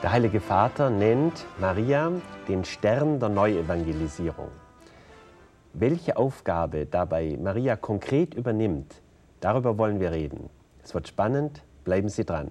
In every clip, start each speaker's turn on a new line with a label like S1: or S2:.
S1: Der Heilige Vater nennt Maria den Stern der Neuevangelisierung. Welche Aufgabe dabei Maria konkret übernimmt, darüber wollen wir reden. Es wird spannend, bleiben Sie dran.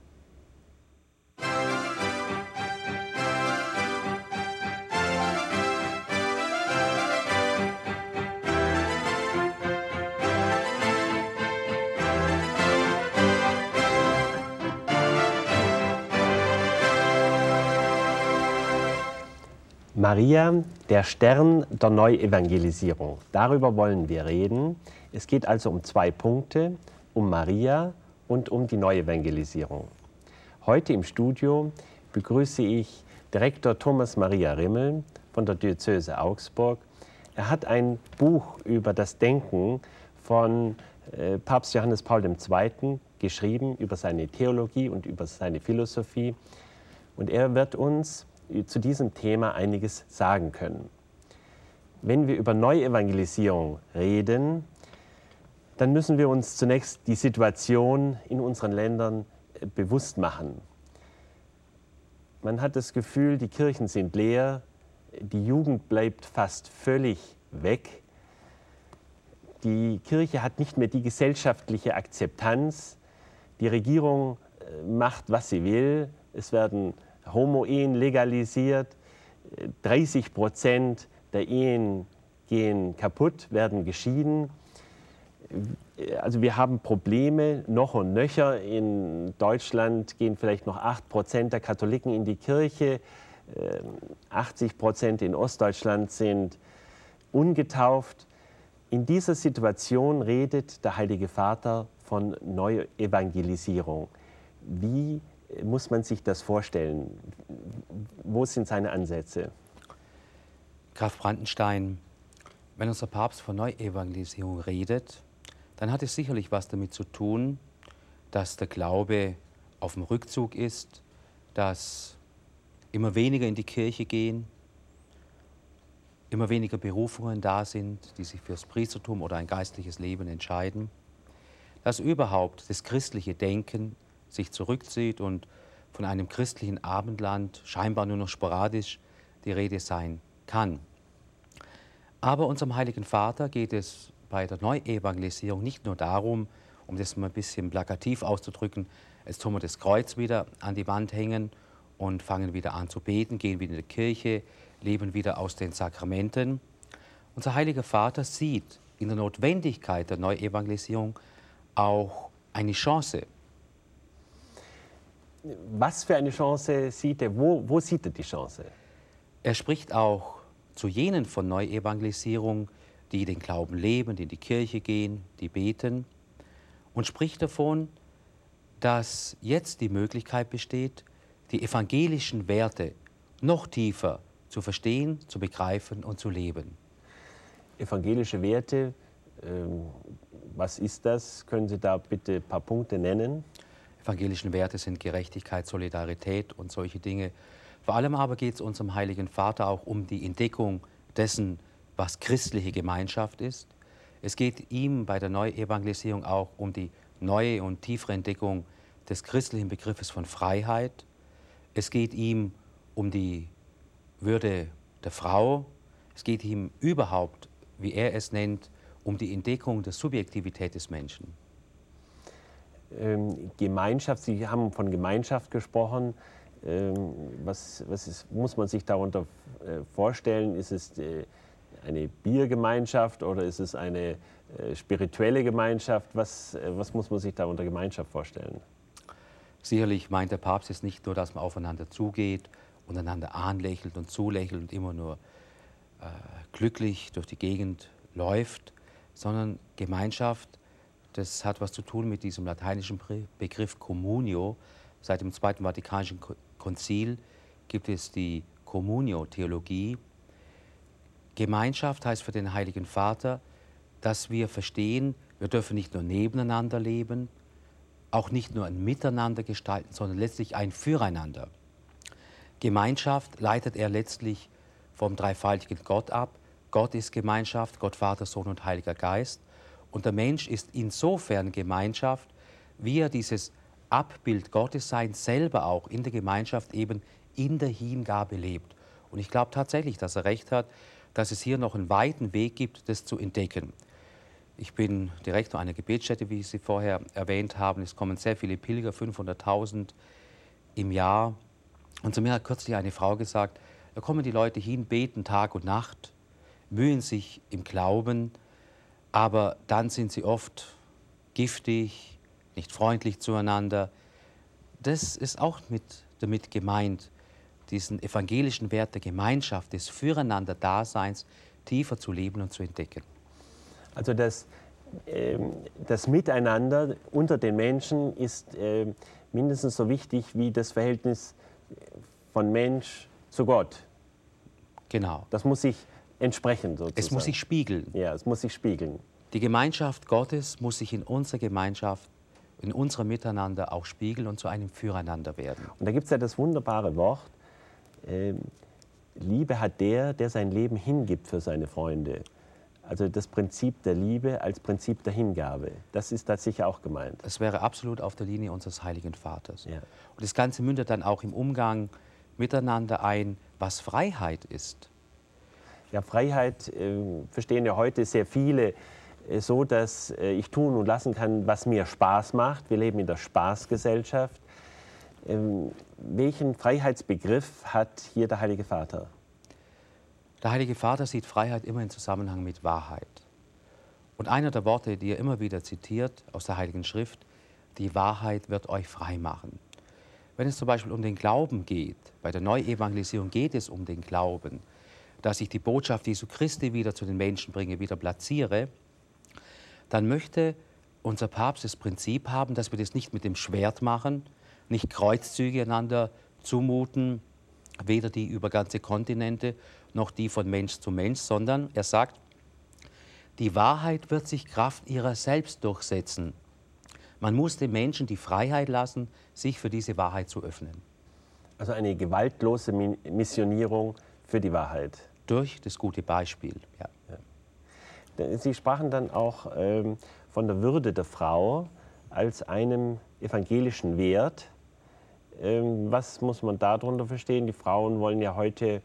S1: Maria, der Stern der Neuevangelisierung. Darüber wollen wir reden. Es geht also um zwei Punkte, um Maria und um die Neuevangelisierung. Heute im Studio begrüße ich Direktor Thomas Maria Rimmel von der Diözese Augsburg. Er hat ein Buch über das Denken von Papst Johannes Paul II. Geschrieben, über seine Theologie und über seine Philosophie. Und er wird uns zu diesem Thema einiges sagen können. Wenn wir über Neuevangelisierung reden, dann müssen wir uns zunächst die Situation in unseren Ländern bewusst machen. Man hat das Gefühl, die Kirchen sind leer, die Jugend bleibt fast völlig weg. Die Kirche hat nicht mehr die gesellschaftliche Akzeptanz. Die Regierung macht, was sie will. Es werden Homo-Ehen legalisiert, 30% der Ehen gehen kaputt, werden geschieden. Also wir haben Probleme noch und nöcher. In Deutschland gehen vielleicht noch 8% der Katholiken in die Kirche, 80% in Ostdeutschland sind ungetauft. In dieser Situation redet der Heilige Vater von Neuevangelisierung. Wie muss man sich das vorstellen? Wo sind seine Ansätze?
S2: Graf Brandenstein, wenn unser Papst von Neuevangelisierung redet, dann hat es sicherlich was damit zu tun, dass der Glaube auf dem Rückzug ist, dass immer weniger in die Kirche gehen, immer weniger Berufungen da sind, die sich fürs Priestertum oder ein geistliches Leben entscheiden, dass überhaupt das christliche Denken sich zurückzieht und von einem christlichen Abendland scheinbar nur noch sporadisch die Rede sein kann. Aber unserem Heiligen Vater geht es bei der Neuevangelisierung nicht nur darum, um das mal ein bisschen plakativ auszudrücken, jetzt tun wir das Kreuz wieder an die Wand hängen und fangen wieder an zu beten, gehen wieder in die Kirche, leben wieder aus den Sakramenten. Unser Heiliger Vater sieht in der Notwendigkeit der Neuevangelisierung auch eine Chance.
S1: Was für eine Chance sieht er? Wo sieht er die Chance?
S2: Er spricht auch zu jenen von Neuevangelisierung, die den Glauben leben, die in die Kirche gehen, die beten, und spricht davon, dass jetzt die Möglichkeit besteht, die evangelischen Werte noch tiefer zu verstehen, zu begreifen und zu leben.
S1: Evangelische Werte, was ist das? Können Sie da bitte ein paar Punkte nennen?
S2: Evangelischen Werte sind Gerechtigkeit, Solidarität und solche Dinge. Vor allem aber geht es unserem Heiligen Vater auch um die Entdeckung dessen, was christliche Gemeinschaft ist. Es geht ihm bei der Neuevangelisierung auch um die neue und tiefere Entdeckung des christlichen Begriffes von Freiheit. Es geht ihm um die Würde der Frau. Es geht ihm überhaupt, wie er es nennt, um die Entdeckung der Subjektivität des Menschen.
S1: Gemeinschaft, Sie haben von Gemeinschaft gesprochen. Muss man sich darunter vorstellen? Ist es eine Biergemeinschaft oder ist es eine spirituelle Gemeinschaft? Was muss man sich darunter Gemeinschaft vorstellen?
S2: Sicherlich meint der Papst jetzt nicht nur, dass man aufeinander zugeht und einander anlächelt und zulächelt und immer nur glücklich durch die Gegend läuft, sondern Gemeinschaft, das hat was zu tun mit diesem lateinischen Begriff Communio. Seit dem Zweiten Vatikanischen Konzil gibt es die Communio-Theologie. Gemeinschaft heißt für den Heiligen Vater, dass wir verstehen, wir dürfen nicht nur nebeneinander leben, auch nicht nur ein Miteinander gestalten, sondern letztlich ein Füreinander. Gemeinschaft leitet er letztlich vom dreifaltigen Gott ab. Gott ist Gemeinschaft, Gott Vater, Sohn und Heiliger Geist. Und der Mensch ist insofern Gemeinschaft, wie er dieses Abbild Gottes sein, selber auch in der Gemeinschaft eben in der Hingabe lebt. Und ich glaube tatsächlich, dass er recht hat, dass es hier noch einen weiten Weg gibt, das zu entdecken. Ich bin Direktor einer Gebetsstätte, wie Sie vorher erwähnt haben. Es kommen sehr viele Pilger, 500.000 im Jahr. Und zu mir hat kürzlich eine Frau gesagt, da kommen die Leute hin, beten Tag und Nacht, mühen sich im Glauben, aber dann sind sie oft giftig, nicht freundlich zueinander. Das ist auch damit gemeint, diesen evangelischen Wert der Gemeinschaft, des Füreinander-Daseins tiefer zu leben und zu entdecken.
S1: Also das Miteinander unter den Menschen ist mindestens so wichtig wie das Verhältnis von Mensch zu Gott.
S2: Genau.
S1: Das muss sich entsprechen sozusagen.
S2: Es muss sich spiegeln.
S1: Ja, es muss sich spiegeln.
S2: Die Gemeinschaft Gottes muss sich in unserer Gemeinschaft, in unserem Miteinander auch spiegeln und zu einem Füreinander werden.
S1: Und da gibt es ja das wunderbare Wort, Liebe hat der, der sein Leben hingibt für seine Freunde. Also das Prinzip der Liebe als Prinzip der Hingabe. Das ist da sicher auch gemeint.
S2: Das wäre absolut auf der Linie unseres Heiligen Vaters.
S1: Ja.
S2: Und das Ganze mündet dann auch im Umgang miteinander ein, was Freiheit ist.
S1: Ja, Freiheit verstehen ja heute sehr viele so, dass ich tun und lassen kann, was mir Spaß macht. Wir leben in der Spaßgesellschaft. Welchen Freiheitsbegriff hat hier der Heilige Vater?
S2: Der Heilige Vater sieht Freiheit immer im Zusammenhang mit Wahrheit. Und einer der Worte, die er immer wieder zitiert aus der Heiligen Schrift, die Wahrheit wird euch frei machen. Wenn es zum Beispiel um den Glauben geht, bei der Neuevangelisierung geht es um den Glauben, dass ich die Botschaft Jesu Christi wieder zu den Menschen bringe, wieder platziere, dann möchte unser Papst das Prinzip haben, dass wir das nicht mit dem Schwert machen, nicht Kreuzzüge einander zumuten, weder die über ganze Kontinente noch die von Mensch zu Mensch, sondern er sagt, die Wahrheit wird sich Kraft ihrer selbst durchsetzen. Man muss den Menschen die Freiheit lassen, sich für diese Wahrheit zu öffnen.
S1: Also eine gewaltlose Missionierung für die Wahrheit.
S2: Durch das gute Beispiel, ja.
S1: Ja. Sie sprachen dann auch von der Würde der Frau als einem evangelischen Wert. Was muss man darunter verstehen? Die Frauen wollen ja heute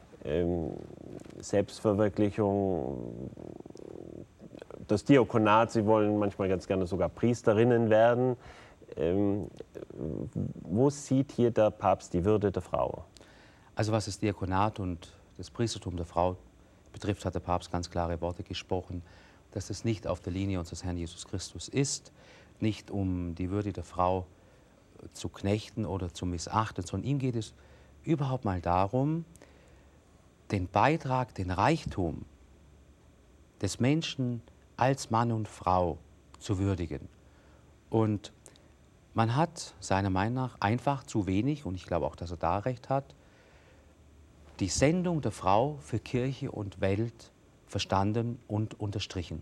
S1: Selbstverwirklichung, das Diakonat, sie wollen manchmal ganz gerne sogar Priesterinnen werden. Wo sieht hier der Papst die Würde der Frau?
S2: Also was das Diakonat und das Priestertum der Frau betrifft, hat der Papst ganz klare Worte gesprochen, dass es nicht auf der Linie unseres Herrn Jesus Christus ist, nicht um die Würde der Frau zu knechten oder zu missachten, sondern ihm geht es überhaupt mal darum, den Beitrag, den Reichtum des Menschen als Mann und Frau zu würdigen. Und man hat seiner Meinung nach einfach zu wenig, und ich glaube auch, dass er da recht hat, die Sendung der Frau für Kirche und Welt verstanden und unterstrichen.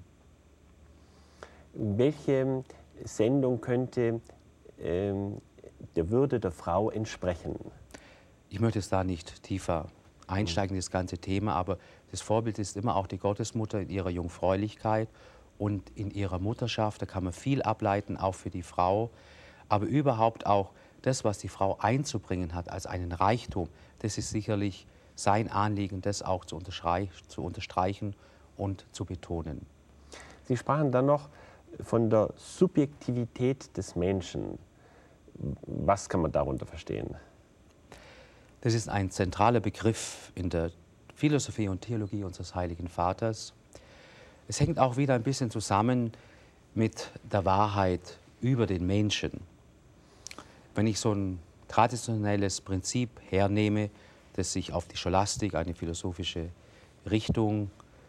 S1: Welche Sendung könnte der Würde der Frau entsprechen?
S2: Ich möchte es da nicht tiefer einsteigen in das ganze Thema, aber das Vorbild ist immer auch die Gottesmutter in ihrer Jungfräulichkeit und in ihrer Mutterschaft. Da kann man viel ableiten, auch für die Frau, aber überhaupt auch das, was die Frau einzubringen hat als einen Reichtum, das ist sicherlich sein Anliegen, das auch zu unterstreichen und zu betonen.
S1: Sie sprachen dann noch von der Subjektivität des Menschen. Was kann man darunter verstehen?
S2: Das ist ein zentraler Begriff in der Philosophie und Theologie unseres Heiligen Vaters. Es hängt auch wieder ein bisschen zusammen mit der Wahrheit über den Menschen. Wenn ich so ein traditionelles Prinzip hernehme, das sich auf die Scholastik, eine philosophische Richtung,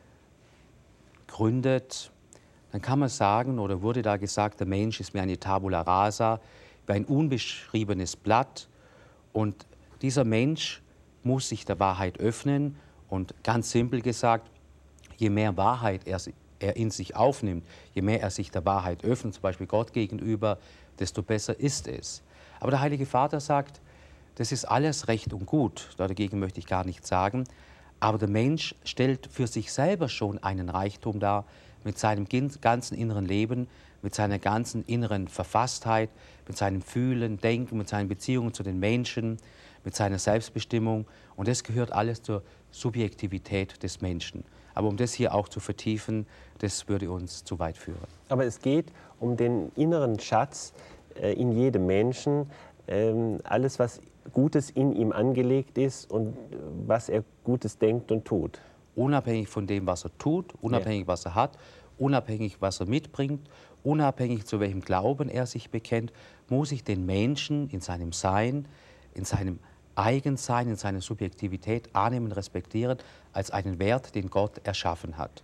S2: gründet, dann kann man sagen, oder wurde da gesagt, der Mensch ist wie eine Tabula rasa, wie ein unbeschriebenes Blatt, und dieser Mensch muss sich der Wahrheit öffnen, und ganz simpel gesagt, je mehr Wahrheit er in sich aufnimmt, je mehr er sich der Wahrheit öffnet, zum Beispiel Gott gegenüber, desto besser ist es. Aber der Heilige Vater sagt, das ist alles recht und gut, dagegen möchte ich gar nichts sagen, aber der Mensch stellt für sich selber schon einen Reichtum dar, mit seinem ganzen inneren Leben, mit seiner ganzen inneren Verfasstheit, mit seinem Fühlen, Denken, mit seinen Beziehungen zu den Menschen, mit seiner Selbstbestimmung. Und das gehört alles zur Subjektivität des Menschen. Aber um das hier auch zu vertiefen, das würde uns zu weit führen.
S1: Aber es geht um den inneren Schatz in jedem Menschen, alles, was Gutes in ihm angelegt ist und was er Gutes denkt und tut.
S2: Unabhängig von dem, was er tut, unabhängig, was er hat, unabhängig, was er mitbringt, unabhängig, zu welchem Glauben er sich bekennt, muss ich den Menschen in seinem Sein, in seinem Eigensein, in seiner Subjektivität annehmen, respektieren, als einen Wert, den Gott erschaffen hat.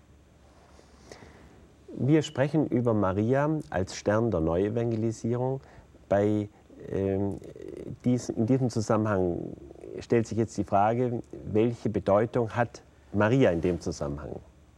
S1: Wir sprechen über Maria als Stern der Neuevangelisierung. In diesem Zusammenhang stellt sich jetzt die Frage, welche Bedeutung hat Maria in dem Zusammenhang?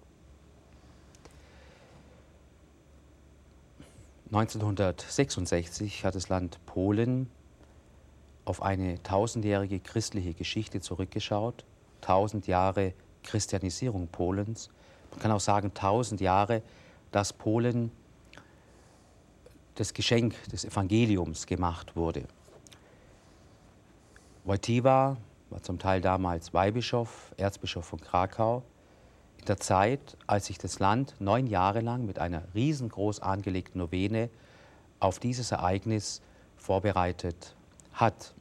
S2: 1966 hat das Land Polen auf eine 1000-jährige christliche Geschichte zurückgeschaut. 1000 Jahre Christianisierung Polens. Man kann auch sagen 1000 Jahre, dass Polen das Geschenk des Evangeliums gemacht wurde. Wojtyła war zum Teil damals Weihbischof, Erzbischof von Krakau. In der Zeit, als sich das Land 9 Jahre lang mit einer riesengroß angelegten Novene auf dieses Ereignis vorbereitet hat.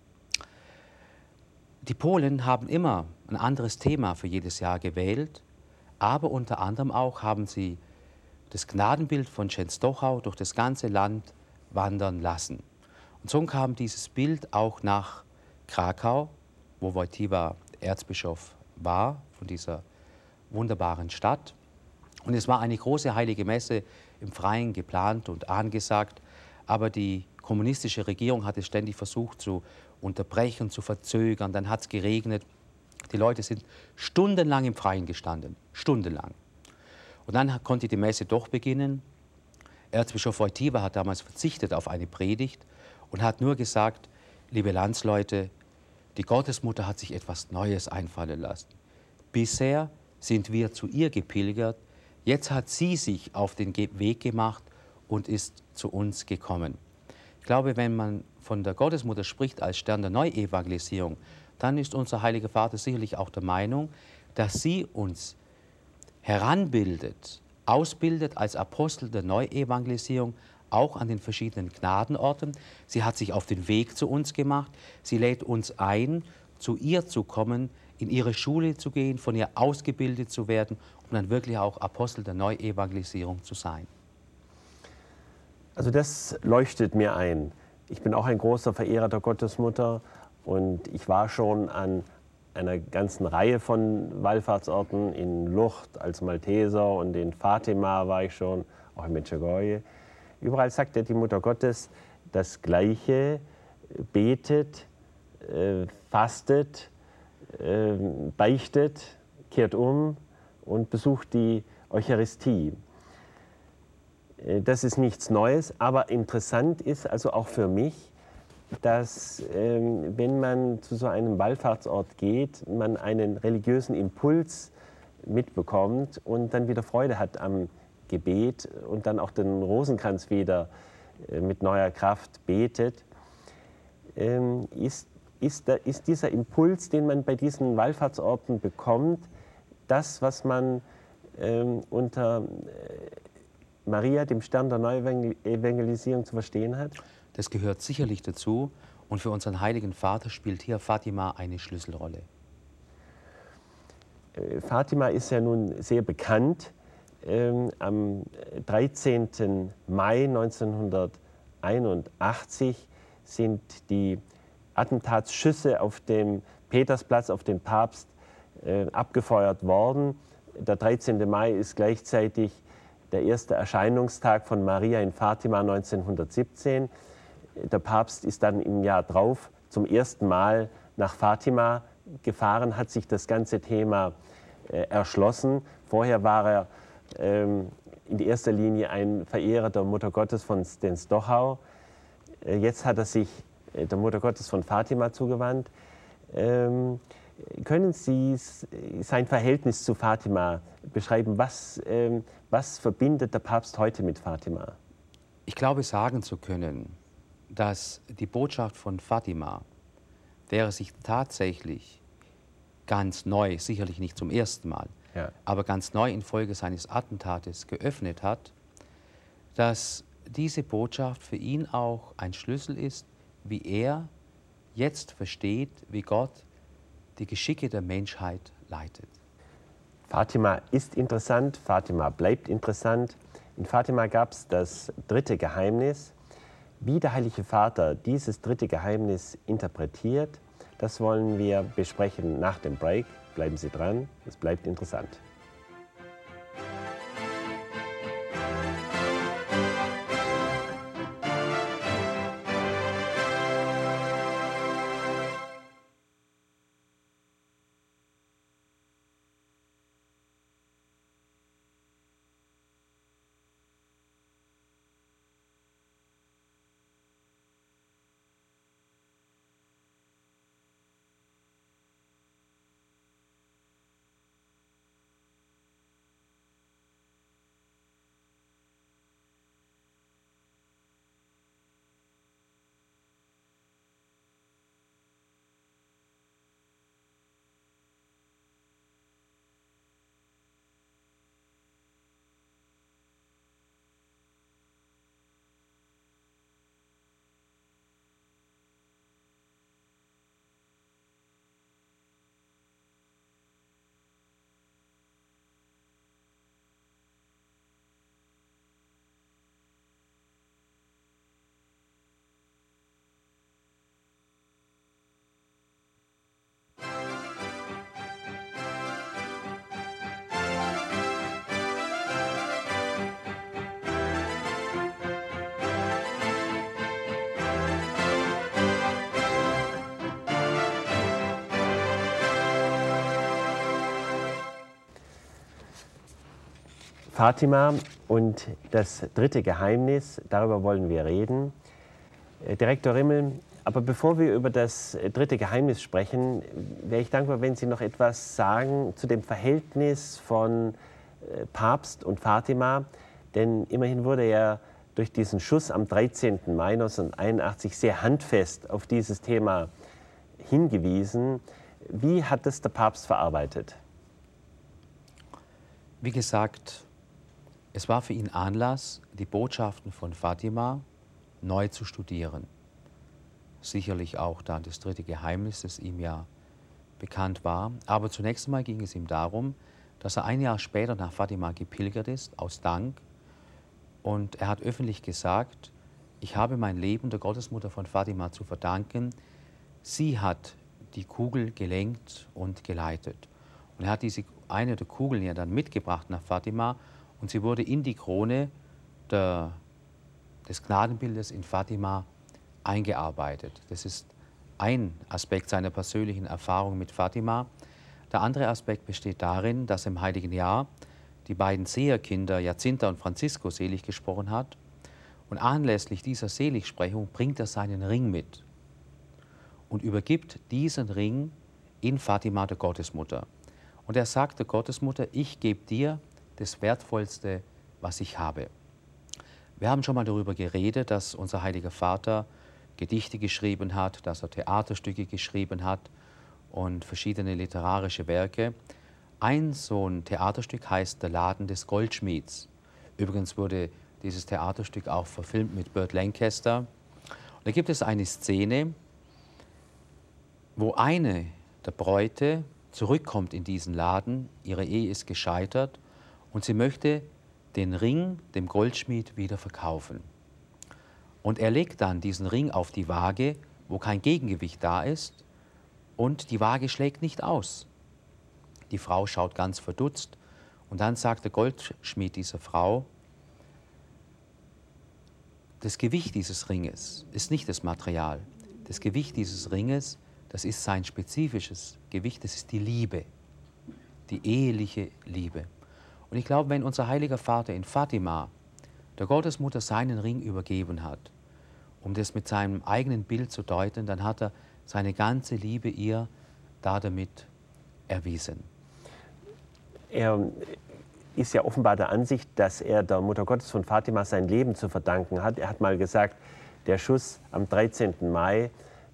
S2: Die Polen haben immer ein anderes Thema für jedes Jahr gewählt, aber unter anderem auch haben sie das Gnadenbild von Częstochow durch das ganze Land wandern lassen. Und so kam dieses Bild auch nach Krakau, wo Wojtyła Erzbischof war, von dieser wunderbaren Stadt. Und es war eine große heilige Messe im Freien geplant und angesagt, aber die kommunistische Regierung hat es ständig versucht zu unterbrechen, zu verzögern. Dann hat es geregnet. Die Leute sind stundenlang im Freien gestanden, stundenlang. Und dann konnte die Messe doch beginnen. Erzbischof Wojtyła hat damals verzichtet auf eine Predigt und hat nur gesagt, liebe Landsleute, die Gottesmutter hat sich etwas Neues einfallen lassen. Bisher sind wir zu ihr gepilgert, jetzt hat sie sich auf den Weg gemacht und ist zu uns gekommen. Ich glaube, wenn man von der Gottesmutter spricht als Stern der Neuevangelisierung, dann ist unser Heiliger Vater sicherlich auch der Meinung, dass sie uns heranbildet, ausbildet als Apostel der Neuevangelisierung, auch an den verschiedenen Gnadenorten. Sie hat sich auf den Weg zu uns gemacht. Sie lädt uns ein, zu ihr zu kommen, in ihre Schule zu gehen, von ihr ausgebildet zu werden, um dann wirklich auch Apostel der Neuevangelisierung zu sein.
S1: Also das leuchtet mir ein. Ich bin auch ein großer Verehrer der Gottesmutter und ich war schon an einer ganzen Reihe von Wallfahrtsorten, in Lourdes als Malteser und in Fatima war ich schon, auch in Medjugorje. Überall sagt ja die Mutter Gottes das Gleiche, betet, fastet, beichtet, kehrt um und besucht die Eucharistie. Das ist nichts Neues, aber interessant ist also auch für mich, dass wenn man zu so einem Wallfahrtsort geht, man einen religiösen Impuls mitbekommt und dann wieder Freude hat am Gebet und dann auch den Rosenkranz wieder mit neuer Kraft betet. Ist dieser Impuls, den man bei diesen Wallfahrtsorten bekommt, das, was man unter Maria, dem Stern der Neuevangelisierung, zu verstehen hat?
S2: Das gehört sicherlich dazu und für unseren Heiligen Vater spielt hier Fatima eine Schlüsselrolle.
S1: Fatima ist ja nun sehr bekannt. Am 13. Mai 1981 sind die Attentatsschüsse auf dem Petersplatz auf den Papst abgefeuert worden. Der 13. Mai ist gleichzeitig der erste Erscheinungstag von Maria in Fatima 1917. Der Papst ist dann im Jahr drauf zum ersten Mal nach Fatima gefahren, hat sich das ganze Thema erschlossen. Vorher war er in erster Linie ein Verehrer der Mutter Gottes von Częstochow. Jetzt hat er sich der Mutter Gottes von Fatima zugewandt. Können Sie sein Verhältnis zu Fatima beschreiben? Was verbindet der Papst heute mit Fatima?
S2: Ich glaube, sagen zu können, dass die Botschaft von Fatima, der er sich tatsächlich ganz neu, sicherlich nicht zum ersten Mal,
S1: Ja.
S2: aber ganz neu infolge seines Attentates geöffnet hat, dass diese Botschaft für ihn auch ein Schlüssel ist, wie er jetzt versteht, wie Gott die Geschicke der Menschheit leitet.
S1: Fatima ist interessant, Fatima bleibt interessant. In Fatima gab es das dritte Geheimnis. Wie der Heilige Vater dieses dritte Geheimnis interpretiert, das wollen wir besprechen nach dem Break. Bleiben Sie dran, es bleibt interessant. Fatima und das dritte Geheimnis, darüber wollen wir reden. Direktor Rimmel, aber bevor wir über das dritte Geheimnis sprechen, wäre ich dankbar, wenn Sie noch etwas sagen zu dem Verhältnis von Papst und Fatima. Denn immerhin wurde er durch diesen Schuss am 13. Mai 1981 sehr handfest auf dieses Thema hingewiesen. Wie hat das der Papst verarbeitet?
S2: Wie gesagt, es war für ihn Anlass, die Botschaften von Fatima neu zu studieren. Sicherlich auch da das dritte Geheimnis, das ihm ja bekannt war. Aber zunächst einmal ging es ihm darum, dass er ein Jahr später nach Fatima gepilgert ist, aus Dank. Und er hat öffentlich gesagt, ich habe mein Leben der Gottesmutter von Fatima zu verdanken. Sie hat die Kugel gelenkt und geleitet. Und er hat eine der Kugeln ja dann mitgebracht nach Fatima und sie wurde in die Krone des Gnadenbildes in Fatima eingearbeitet. Das ist ein Aspekt seiner persönlichen Erfahrung mit Fatima. Der andere Aspekt besteht darin, dass im Heiligen Jahr die beiden Seherkinder Jacinta und Francisco selig gesprochen hat. Und anlässlich dieser Seligsprechung bringt er seinen Ring mit und übergibt diesen Ring in Fatima der Gottesmutter. Und er sagt der Gottesmutter, ich gebe dir das Wertvollste, was ich habe. Wir haben schon mal darüber geredet, dass unser Heiliger Vater Gedichte geschrieben hat, dass er Theaterstücke geschrieben hat und verschiedene literarische Werke. Ein so ein Theaterstück heißt Der Laden des Goldschmieds. Übrigens wurde dieses Theaterstück auch verfilmt mit Burt Lancaster. Und da gibt es eine Szene, wo eine der Bräute zurückkommt in diesen Laden, ihre Ehe ist gescheitert und sie möchte den Ring dem Goldschmied wieder verkaufen. Und er legt dann diesen Ring auf die Waage, wo kein Gegengewicht da ist, und die Waage schlägt nicht aus. Die Frau schaut ganz verdutzt und dann sagt der Goldschmied dieser Frau, das Gewicht dieses Ringes ist nicht das Material. Das Gewicht dieses Ringes, das ist sein spezifisches Gewicht, das ist die Liebe, die eheliche Liebe. Und ich glaube, wenn unser Heiliger Vater in Fatima der Gottesmutter seinen Ring übergeben hat, um das mit seinem eigenen Bild zu deuten, dann hat er seine ganze Liebe ihr damit erwiesen.
S1: Er ist ja offenbar der Ansicht, dass er der Mutter Gottes von Fatima sein Leben zu verdanken hat. Er hat mal gesagt, der Schuss am 13. Mai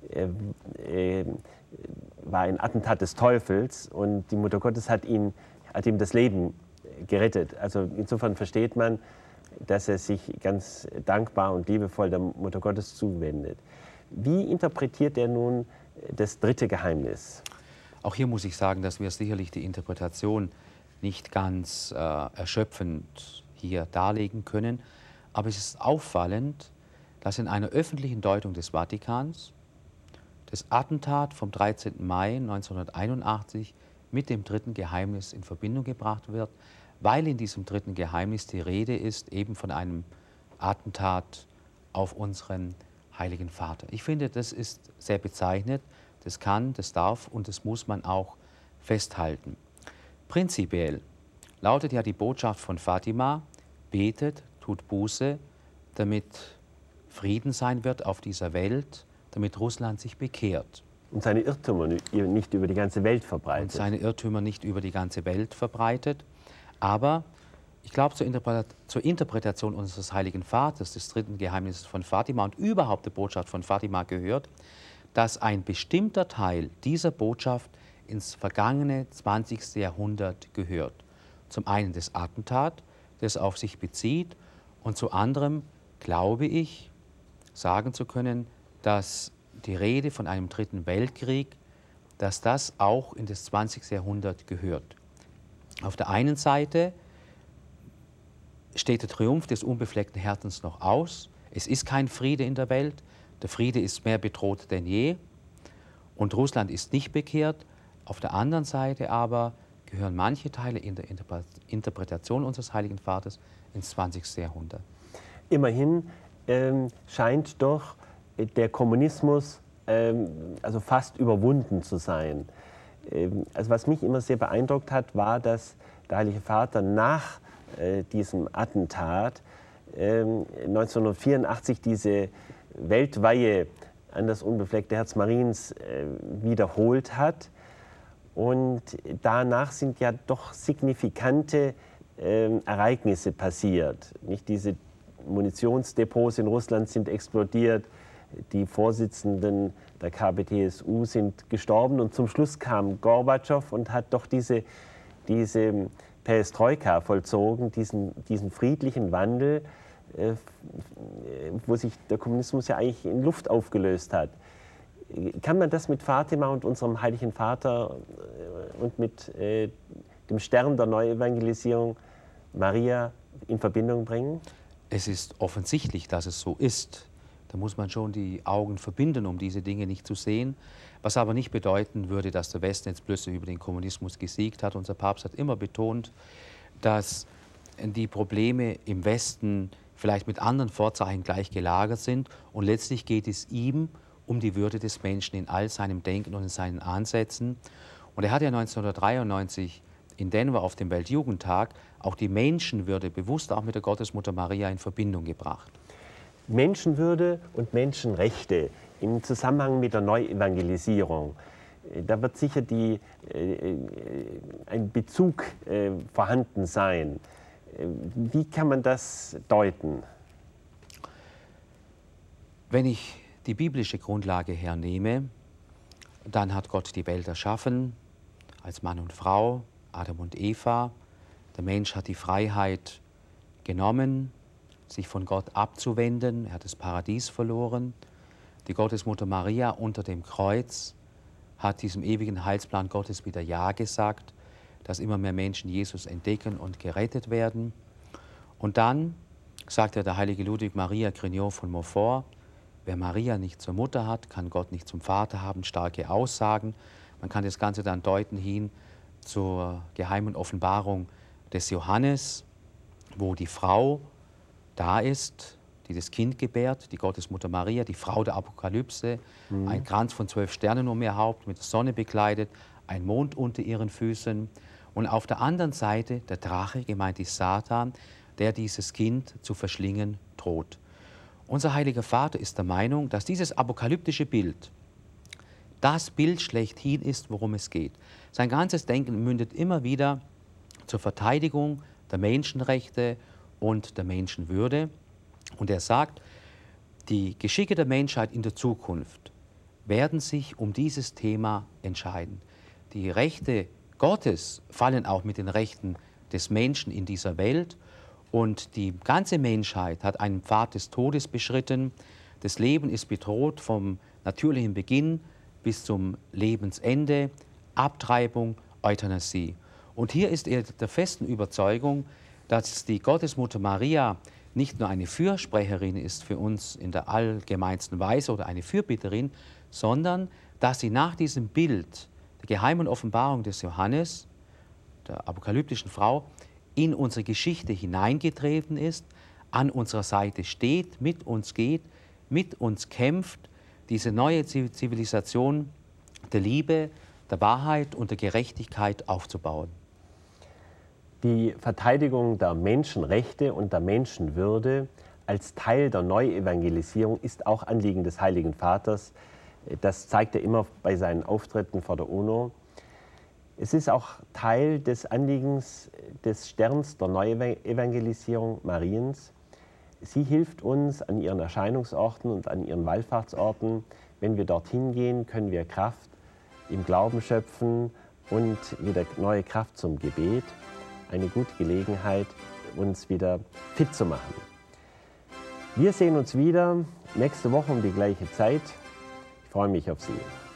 S1: war ein Attentat des Teufels und die Mutter Gottes hat ihm das Leben gerettet. Also insofern versteht man, dass er sich ganz dankbar und liebevoll der Mutter Gottes zuwendet. Wie interpretiert er nun das dritte Geheimnis?
S2: Auch hier muss ich sagen, dass wir sicherlich die Interpretation nicht ganz erschöpfend hier darlegen können. Aber es ist auffallend, dass in einer öffentlichen Deutung des Vatikans das Attentat vom 13. Mai 1981 mit dem dritten Geheimnis in Verbindung gebracht wird, weil in diesem dritten Geheimnis die Rede ist eben von einem Attentat auf unseren Heiligen Vater. Ich finde, das ist sehr bezeichnend. Das kann, das darf und das muss man auch festhalten. Prinzipiell lautet ja die Botschaft von Fatima: betet, tut Buße, damit Frieden sein wird auf dieser Welt, damit Russland sich bekehrt.
S1: Und seine Irrtümer nicht über die ganze Welt verbreitet.
S2: Und seine Irrtümer nicht über die ganze Welt verbreitet. Aber ich glaube, zur Interpretation unseres Heiligen Vaters, des dritten Geheimnisses von Fatima und überhaupt der Botschaft von Fatima gehört, dass ein bestimmter Teil dieser Botschaft ins vergangene 20. Jahrhundert gehört. Zum einen das Attentat, das auf sich bezieht, und zu anderem glaube ich, sagen zu können, dass die Rede von einem dritten Weltkrieg, dass das auch in das 20. Jahrhundert gehört. Auf der einen Seite steht der Triumph des unbefleckten Herzens noch aus. Es ist kein Friede in der Welt. Der Friede ist mehr bedroht denn je. Und Russland ist nicht bekehrt. Auf der anderen Seite aber gehören manche Teile in der Interpretation unseres Heiligen Vaters ins 20. Jahrhundert.
S1: Immerhin scheint doch der Kommunismus also fast überwunden zu sein. Also was mich immer sehr beeindruckt hat, war, dass der Heilige Vater nach diesem Attentat 1984 diese Weltweihe an das unbefleckte Herz Mariens wiederholt hat. Und danach sind ja doch signifikante Ereignisse passiert. Nicht diese Munitionsdepots in Russland sind explodiert, die Vorsitzenden der KPDSU sind gestorben und zum Schluss kam Gorbatschow und hat doch diese Perestroika vollzogen, diesen friedlichen Wandel, wo sich der Kommunismus ja eigentlich in Luft aufgelöst hat. Kann man das mit Fatima und unserem Heiligen Vater und mit dem Stern der Neuevangelisierung Maria in Verbindung bringen?
S2: Es ist offensichtlich, dass es so ist. Da muss man schon die Augen verbinden, um diese Dinge nicht zu sehen. Was aber nicht bedeuten würde, dass der Westen jetzt plötzlich über den Kommunismus gesiegt hat. Unser Papst hat immer betont, dass die Probleme im Westen vielleicht mit anderen Vorzeichen gleich gelagert sind. Und letztlich geht es ihm um die Würde des Menschen in all seinem Denken und in seinen Ansätzen. Und er hat ja 1993 in Denver auf dem Weltjugendtag auch die Menschenwürde bewusst auch mit der Gottesmutter Maria in Verbindung gebracht.
S1: Menschenwürde und Menschenrechte im Zusammenhang mit der Neuevangelisierung. Da wird sicher ein Bezug vorhanden sein. Wie kann man das deuten?
S2: Wenn ich die biblische Grundlage hernehme, dann hat Gott die Welt erschaffen als Mann und Frau, Adam und Eva. Der Mensch hat die Freiheit genommen, sich von Gott abzuwenden. Er hat das Paradies verloren. Die Gottesmutter Maria unter dem Kreuz hat diesem ewigen Heilsplan Gottes wieder Ja gesagt, dass immer mehr Menschen Jesus entdecken und gerettet werden. Und dann sagt der heilige Ludwig Maria Grignon von Montfort, wer Maria nicht zur Mutter hat, kann Gott nicht zum Vater haben. Starke Aussagen. Man kann das Ganze dann deuten hin zur geheimen Offenbarung des Johannes, wo die Frau da ist, die das Kind gebärt, die Gottesmutter Maria, die Frau der Apokalypse, ein Kranz von 12 Sternen um ihr Haupt, mit der Sonne bekleidet, ein Mond unter ihren Füßen. Und auf der anderen Seite der Drache, gemeint ist Satan, der dieses Kind zu verschlingen droht. Unser Heiliger Vater ist der Meinung, dass dieses apokalyptische Bild das Bild schlechthin ist, worum es geht. Sein ganzes Denken mündet immer wieder zur Verteidigung der Menschenrechte und der Menschenwürde. Und er sagt, die Geschicke der Menschheit in der Zukunft werden sich um dieses Thema entscheiden. Die Rechte Gottes fallen auch mit den Rechten des Menschen in dieser Welt. Und die ganze Menschheit hat einen Pfad des Todes beschritten. Das Leben ist bedroht vom natürlichen Beginn bis zum Lebensende, Abtreibung, Euthanasie. Und hier ist er der festen Überzeugung, dass die Gottesmutter Maria nicht nur eine Fürsprecherin ist für uns in der allgemeinsten Weise oder eine Fürbitterin, sondern dass sie nach diesem Bild der geheimen Offenbarung des Johannes, der apokalyptischen Frau, in unsere Geschichte hineingetreten ist, an unserer Seite steht, mit uns geht, mit uns kämpft, diese neue Zivilisation der Liebe, der Wahrheit und der Gerechtigkeit aufzubauen.
S1: Die Verteidigung der Menschenrechte und der Menschenwürde als Teil der Neuevangelisierung ist auch Anliegen des Heiligen Vaters. Das zeigt er immer bei seinen Auftritten vor der UNO. Es ist auch Teil des Anliegens des Sterns der Neuevangelisierung Mariens. Sie hilft uns an ihren Erscheinungsorten und an ihren Wallfahrtsorten. Wenn wir dorthin gehen, können wir Kraft im Glauben schöpfen und wieder neue Kraft zum Gebet. Eine gute Gelegenheit, uns wieder fit zu machen. Wir sehen uns wieder nächste Woche um die gleiche Zeit. Ich freue mich auf Sie.